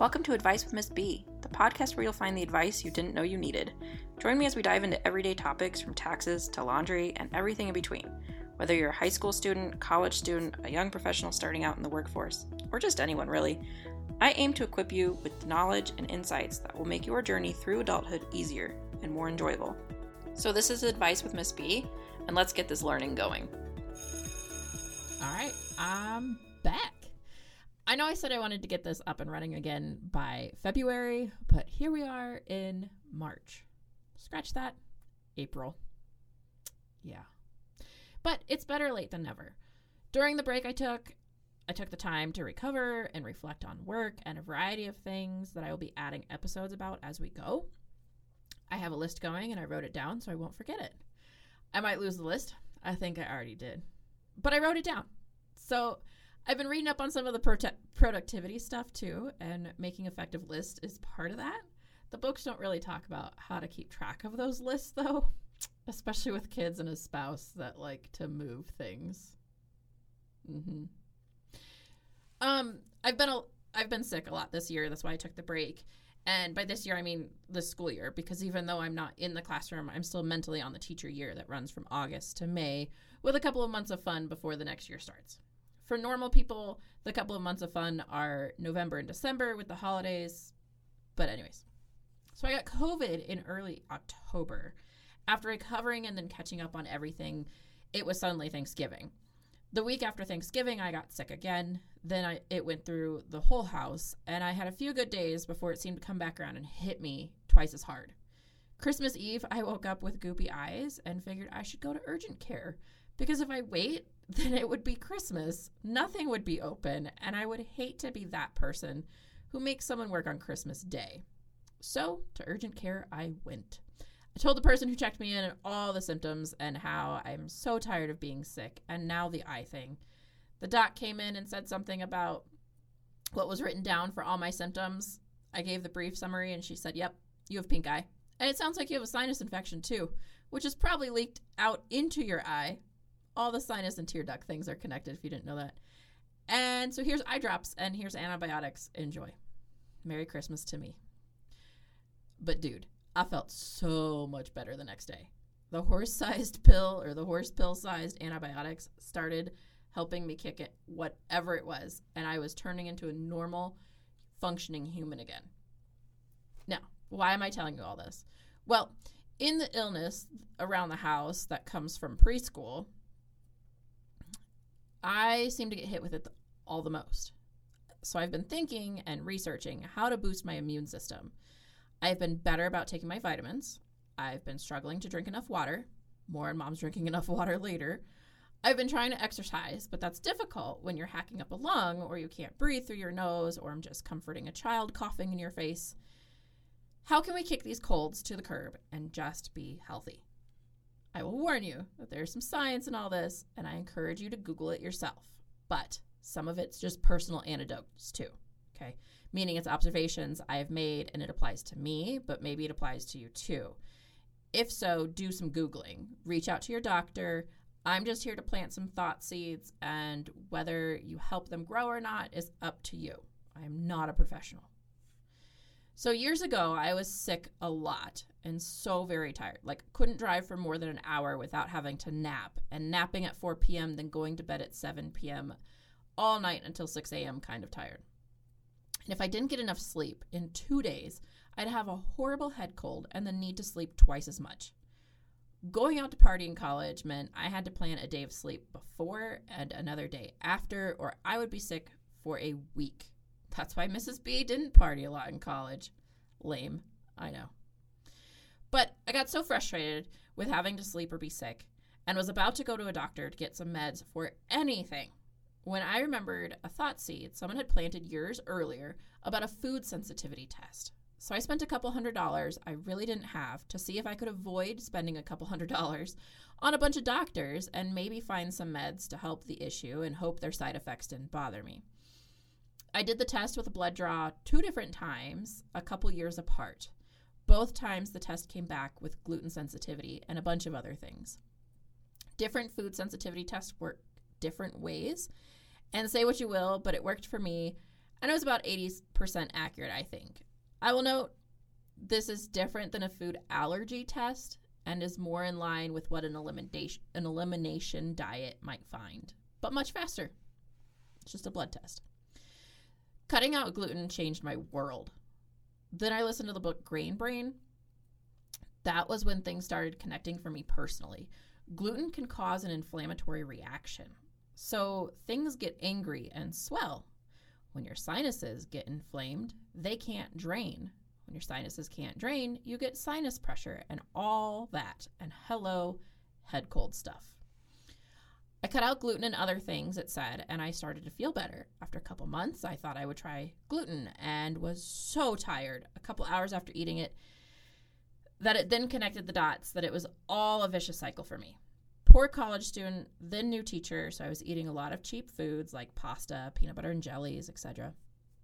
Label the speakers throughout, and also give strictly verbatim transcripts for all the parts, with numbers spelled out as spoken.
Speaker 1: Welcome to Advice with Miss B, the podcast where you'll find the advice you didn't know you needed. Join me as we dive into everyday topics from taxes to laundry and everything in between. Whether you're a high school student, college student, a young professional starting out in the workforce, or just anyone really, I aim to equip you with the knowledge and insights that will make your journey through adulthood easier and more enjoyable. So this is Advice with Miss B, and let's get this learning going.
Speaker 2: All right, I'm back. I know I said I wanted to get this up and running again by February, but here we are in March. Scratch that. April. Yeah. But it's better late than never. During the break I took, I took the time to recover and reflect on work and a variety of things that I will be adding episodes about as we go. I have a list going and I wrote it down so I won't forget it. I might lose the list. I think I already did. But I wrote it down. So I've been reading up on some of the prote- productivity stuff too, and making effective lists is part of that. The books don't really talk about how to keep track of those lists though, especially with kids and a spouse that like to move things. Mm-hmm. Um, I've been a, I've been sick a lot this year. That's why I took the break. And by this year, I mean this school year, because even though I'm not in the classroom, I'm still mentally on the teacher year that runs from August to May with a couple of months of fun before the next year starts. For normal people, the couple of months of fun are November and December with the holidays. But anyways, so I got COVID in early October. After recovering and then catching up on everything, it was suddenly Thanksgiving. The week after Thanksgiving, I got sick again. Then I, it went through the whole house, and I had a few good days before it seemed to come back around and hit me twice as hard. Christmas Eve, I woke up with goopy eyes and figured I should go to urgent care, because if I wait, then it would be Christmas. Nothing would be open, and I would hate to be that person who makes someone work on Christmas Day. So, to urgent care I went. I told the person who checked me in all the symptoms and how I'm so tired of being sick, and now the eye thing. The doc came in and said something about what was written down for all my symptoms. I gave the brief summary, and she said, yep, you have pink eye. And it sounds like you have a sinus infection, too, which is probably leaked out into your eye. All the sinus and tear duct things are connected, if you didn't know that. And so here's eye drops, and here's antibiotics. Enjoy. Merry Christmas to me. But, dude, I felt so much better the next day. The horse-sized pill or the horse pill-sized antibiotics started helping me kick it, whatever it was, and I was turning into a normal, functioning human again. Now, why am I telling you all this? Well, in the illness around the house that comes from preschool, I seem to get hit with it all the most. So I've been thinking and researching how to boost my immune system. I've been better about taking my vitamins. I've been struggling to drink enough water. More on mom's drinking enough water later. I've been trying to exercise, but that's difficult when you're hacking up a lung or you can't breathe through your nose, or I'm just comforting a child coughing in your face. How can we kick these colds to the curb and just be healthy? I will warn you that there's some science in all this, and I encourage you to Google it yourself. But some of it's just personal anecdotes too, okay? Meaning it's observations I have made and it applies to me, but maybe it applies to you too. If so, do some Googling. Reach out to your doctor. I'm just here to plant some thought seeds, and whether you help them grow or not is up to you. I am not a professional. So years ago, I was sick a lot and so very tired. Like, couldn't drive for more than an hour without having to nap, and napping at four p.m., then going to bed at seven p.m. all night until six a.m. kind of tired. And if I didn't get enough sleep in two days, I'd have a horrible head cold and then need to sleep twice as much. Going out to party in college meant I had to plan a day of sleep before and another day after, or I would be sick for a week. That's why Missus B didn't party a lot in college. Lame, I know. But I got so frustrated with having to sleep or be sick and was about to go to a doctor to get some meds for anything when I remembered a thought seed someone had planted years earlier about a food sensitivity test. So I spent a couple hundred dollars I really didn't have to see if I could avoid spending a couple hundred dollars on a bunch of doctors and maybe find some meds to help the issue and hope their side effects didn't bother me. I did the test with a blood draw two different times, a couple years apart. Both times the test came back with gluten sensitivity and a bunch of other things. Different food sensitivity tests work different ways, and say what you will, but it worked for me, and it was about eighty percent accurate, I think. I will note this is different than a food allergy test and is more in line with what an elimination, an elimination diet might find, but much faster. It's just a blood test. Cutting out gluten changed my world. Then I listened to the book Grain Brain. That was when things started connecting for me personally. Gluten can cause an inflammatory reaction. So things get angry and swell. When your sinuses get inflamed, they can't drain. When your sinuses can't drain, you get sinus pressure and all that. And hello, head cold stuff. I cut out gluten and other things, it said, and I started to feel better. After a couple months, I thought I would try gluten and was so tired a couple hours after eating it that it then connected the dots that it was all a vicious cycle for me. Poor college student, then new teacher, so I was eating a lot of cheap foods like pasta, peanut butter and jellies, et cetera.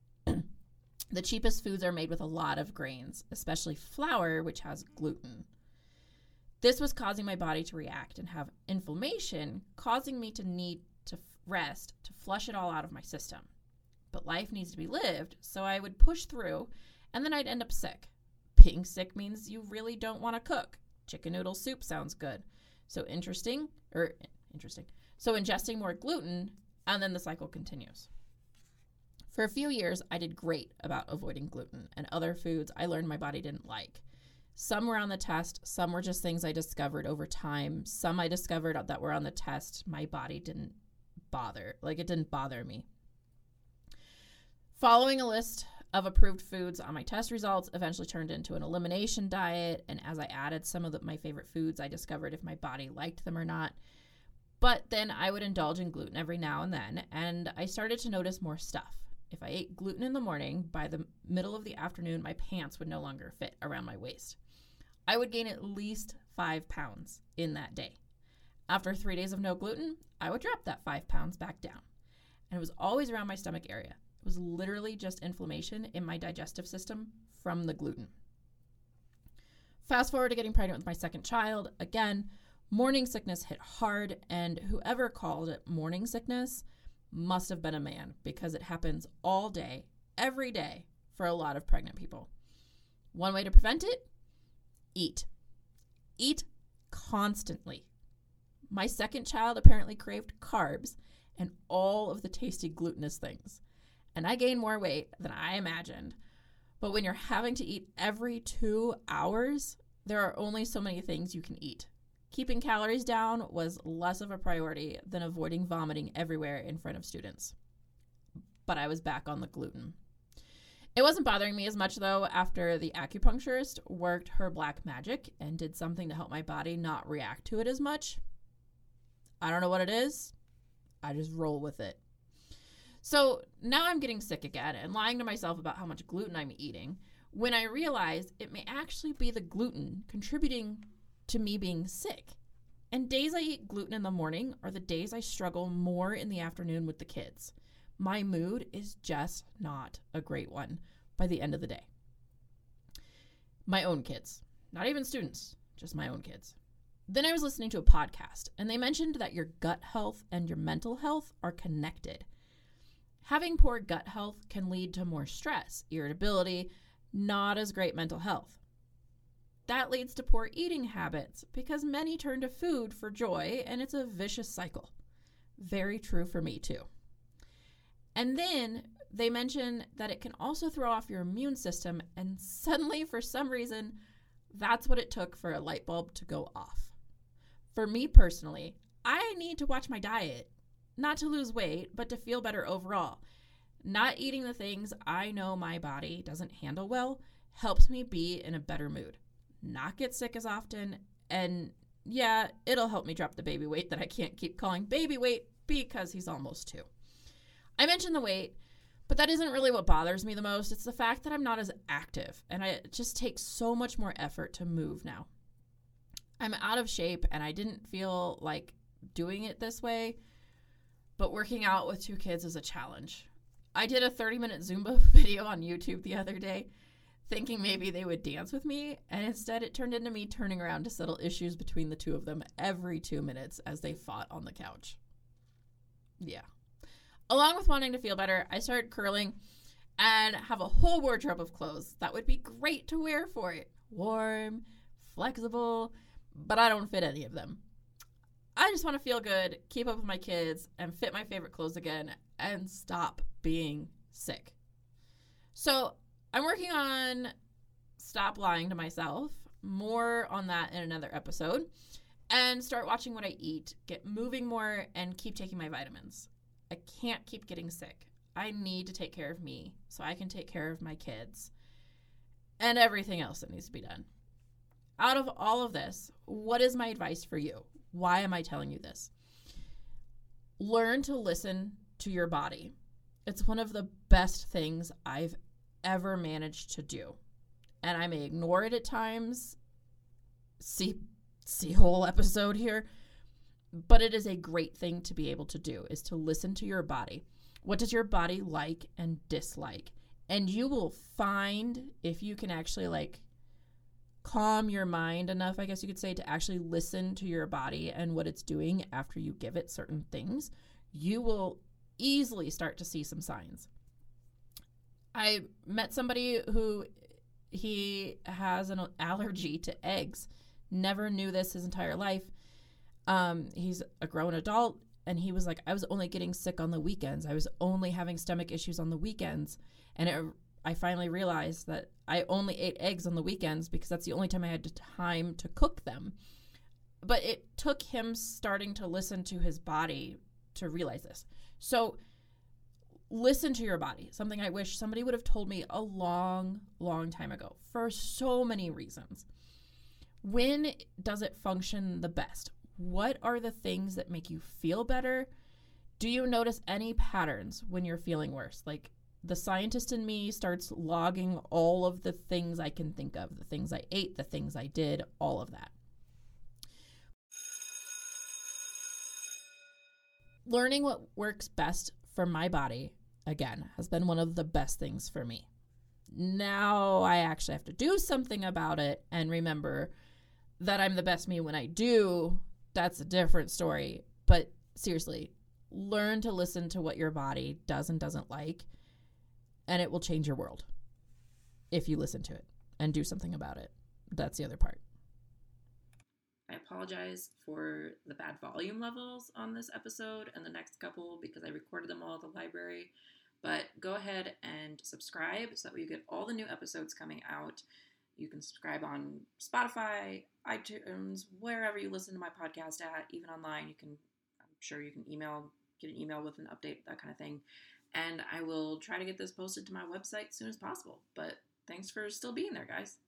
Speaker 2: The cheapest foods are made with a lot of grains, especially flour, which has gluten. This was causing my body to react and have inflammation, causing me to need to rest to flush it all out of my system. But life needs to be lived, so I would push through, and then I'd end up sick. Being sick means you really don't want to cook. Chicken noodle soup sounds good. So interesting, or interesting. So ingesting more gluten, and then the cycle continues. For a few years, I did great about avoiding gluten and other foods I learned my body didn't like. Some were on the test. Some were just things I discovered over time. Some I discovered that were on the test. My body didn't bother. Like, it didn't bother me. Following a list of approved foods on my test results eventually turned into an elimination diet. And as I added some of the, my favorite foods, I discovered if my body liked them or not. But then I would indulge in gluten every now and then. And I started to notice more stuff. If I ate gluten in the morning, by the middle of the afternoon, my pants would no longer fit around my waist. I would gain at least five pounds in that day. After three days of no gluten, I would drop that five pounds back down. And it was always around my stomach area. It was literally just inflammation in my digestive system from the gluten. Fast forward to getting pregnant with my second child. Again, morning sickness hit hard, and whoever called it morning sickness must have been a man, because it happens all day, every day, for a lot of pregnant people. One way to prevent it? Eat. Eat constantly. My second child apparently craved carbs and all of the tasty glutinous things. And I gained more weight than I imagined. But when you're having to eat every two hours, there are only so many things you can eat. Keeping calories down was less of a priority than avoiding vomiting everywhere in front of students. But I was back on the gluten. It wasn't bothering me as much, though, after the acupuncturist worked her black magic and did something to help my body not react to it as much. I don't know what it is. I just roll with it. So now I'm getting sick again and lying to myself about how much gluten I'm eating, when I realize it may actually be the gluten contributing to me being sick. And days I eat gluten in the morning are the days I struggle more in the afternoon with the kids. My mood is just not a great one by the end of the day. My own kids, not even students, just my own kids. Then I was listening to a podcast, and they mentioned that your gut health and your mental health are connected. Having poor gut health can lead to more stress, irritability, not as great mental health. That leads to poor eating habits because many turn to food for joy, and it's a vicious cycle. Very true for me too. And then they mention that it can also throw off your immune system, and suddenly, for some reason, that's what it took for a light bulb to go off. For me personally, I need to watch my diet, not to lose weight, but to feel better overall. Not eating the things I know my body doesn't handle well helps me be in a better mood, not get sick as often, and yeah, it'll help me drop the baby weight that I can't keep calling baby weight because he's almost two. I mentioned the weight, but that isn't really what bothers me the most. It's the fact that I'm not as active, and I, it just takes so much more effort to move now. I'm out of shape, and I didn't feel like doing it this way, but working out with two kids is a challenge. I did a thirty-minute Zumba video on YouTube the other day, thinking maybe they would dance with me, and instead it turned into me turning around to settle issues between the two of them every two minutes as they fought on the couch. Yeah. Along with wanting to feel better, I started curling and have a whole wardrobe of clothes that would be great to wear for it. Warm, flexible, but I don't fit any of them. I just want to feel good, keep up with my kids, and fit my favorite clothes again, and stop being sick. So I'm working on stop lying to myself, more on that in another episode, and start watching what I eat, get moving more, and keep taking my vitamins. I can't keep getting sick. I need to take care of me so I can take care of my kids and everything else that needs to be done. Out of all of this, what is my advice for you? Why am I telling you this? Learn to listen to your body. It's one of the best things I've ever managed to do. And I may ignore it at times. See, see whole episode here. But it is a great thing to be able to do, is to listen to your body. What does your body like and dislike? And you will find, if you can actually like calm your mind enough, I guess you could say, to actually listen to your body and what it's doing after you give it certain things, you will easily start to see some signs. I met somebody who he has an allergy to eggs. Never knew this his entire life. Um, he's a grown adult. And he was like, I was only getting sick on the weekends. I was only having stomach issues on the weekends. And it, I finally realized that I only ate eggs on the weekends because that's the only time I had time to cook them. But it took him starting to listen to his body to realize this. So listen to your body. Something I wish somebody would have told me a long, long time ago for so many reasons. When does it function the best? What are the things that make you feel better? Do you notice any patterns when you're feeling worse? Like the scientist in me starts logging all of the things I can think of, the things I ate, the things I did, all of that. Learning what works best for my body, again, has been one of the best things for me. Now I actually have to do something about it and remember that I'm the best me when I do. That's a different story. But seriously, learn to listen to what your body does and doesn't like, and it will change your world if you listen to it and do something about it. That's the other part.
Speaker 1: I apologize for the bad volume levels on this episode and the next couple because I recorded them all at the library. But go ahead and subscribe so that you get all the new episodes coming out. You can subscribe on Spotify, iTunes, wherever you listen to my podcast at, even online. You can, I'm sure you can email, get an email with an update, that kind of thing. And I will try to get this posted to my website as soon as possible. But thanks for still being there, guys.